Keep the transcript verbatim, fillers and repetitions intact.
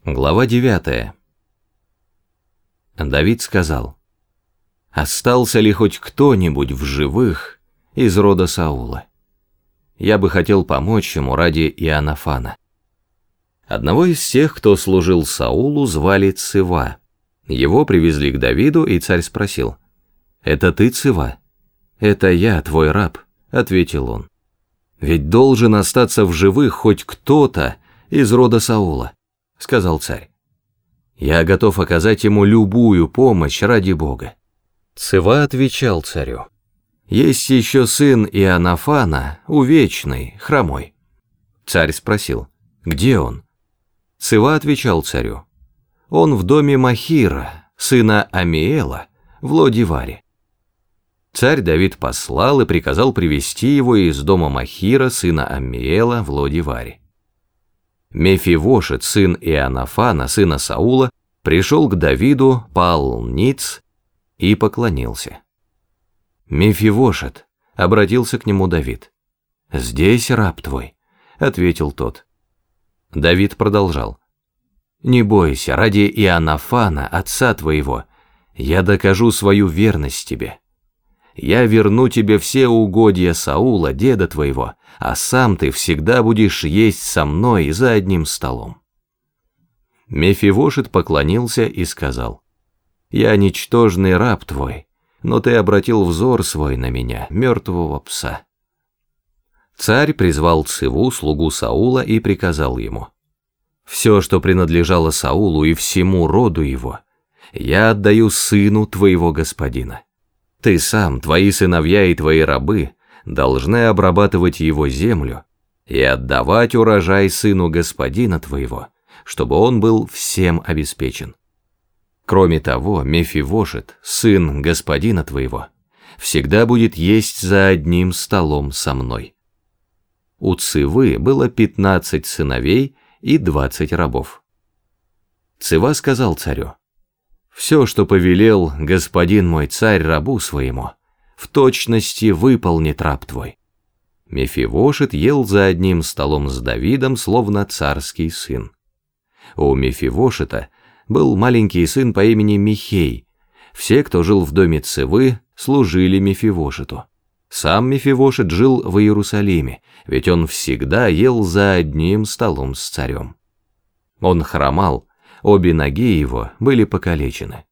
Глава девятая. Давид сказал: «Остался ли хоть кто-нибудь в живых из рода Саула? Я бы хотел помочь ему ради Иоаннафана». Одного из тех, кто служил Саулу, звали Цива. Его привезли к Давиду, и царь спросил: «Это ты, Цива?» «Это я, твой раб», — ответил он. «Ведь должен остаться в живых хоть кто-то из рода Саула», — сказал царь. «Я готов оказать ему любую помощь ради Бога». Цива отвечал царю: «Есть еще сын Иоаннафана, увечный, хромой». Царь спросил: «Где он?» Цива отвечал царю: «Он в доме Махира, сына Амиэла, в Ло-Деваре». Царь Давид послал и приказал привести его из дома Махира, сына Аммиэла, в Ло-Деваре. Мефивошет, сын Иоаннафана, сына Саула, пришел к Давиду, пал ниц и поклонился. «Мефивошет», — обратился к нему Давид. «Здесь раб твой», — ответил тот. Давид продолжал: «Не бойся, ради Иоаннафана, отца твоего, я докажу свою верность тебе. Я верну тебе все угодья Саула, деда твоего, а сам ты всегда будешь есть со мной за одним столом». Мефивошет поклонился и сказал: «Я ничтожный раб твой, но ты обратил взор свой на меня, мертвого пса». Царь призвал Циву, слугу Саула, и приказал ему: «Все, что принадлежало Саулу и всему роду его, я отдаю сыну твоего господина. Ты сам, твои сыновья и твои рабы должны обрабатывать его землю и отдавать урожай сыну господина твоего, чтобы он был всем обеспечен. Кроме того, Мефивошет, сын господина твоего, всегда будет есть за одним столом со мной». У Цивы было пятнадцать сыновей и двадцать рабов. Цива сказал царю: «Все, что повелел господин мой царь рабу своему, в точности выполнит раб твой». Мефивошет ел за одним столом с Давидом, словно царский сын. У Мефивошета был маленький сын по имени Михей. Все, кто жил в доме Цивы, служили Мефивошету. Сам Мефивошет жил в Иерусалиме, ведь он всегда ел за одним столом с царем. Он хромал, обе ноги его были покалечены.